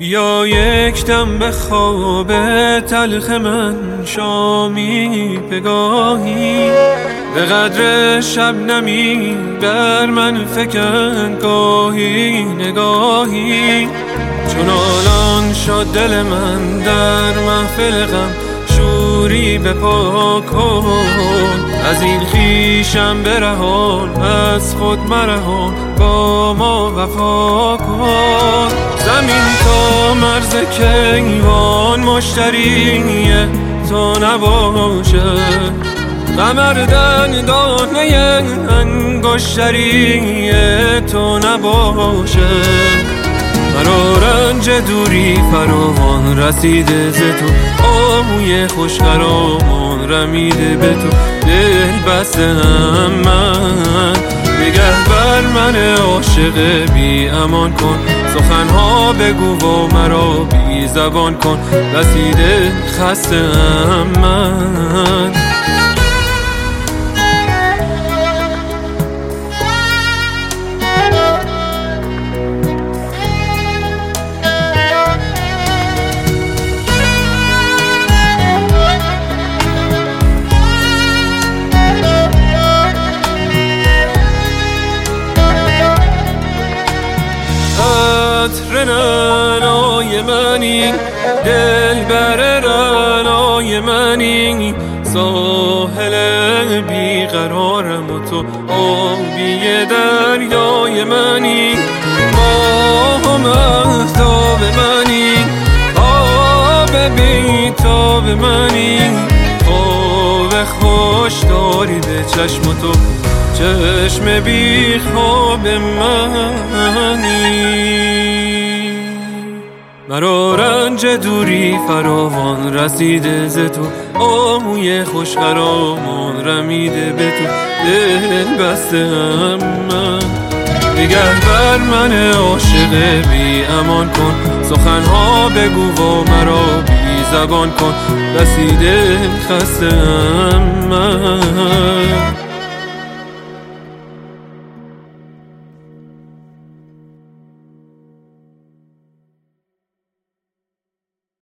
بیا یک دم به خواب تلخ من شامی پگاهی، به قدر شبنمی بر من فکن گاهی نگاهی. چون آلان شد دل من در محفل غم شوری بپا کن، از این خویشم برهان از خود مرهان با ما وفا کن. زمین تا مرز کیوان مشتری تو نباشه، قمر دندانه انگشتری تو نباشه. مرا رنج دوری فراوان رسیده ز تو، آهوی خوش خرامان رمیده به تو. دل بستم من نگه بر من عاشق بی امان کن، سخنها بگو و مرا بی زبان کن. رسیده خستم من رنای منی، دل بر رنای منی، ساحل بیقرارم و تو آبی دریای منی. ماه و مهتاب منی، آب بیتاب منی، خواب خوش داری به چشم تو، چشم بی خواب منی. مرا رنج دوری فراوان رسیده ز تو، آهوی خوش خرامان رمیده به تو. دل بستم من نگه بر من عاشق بی امان کن، سخنها بگو و مرا بی زبان کن. رسیده خستم من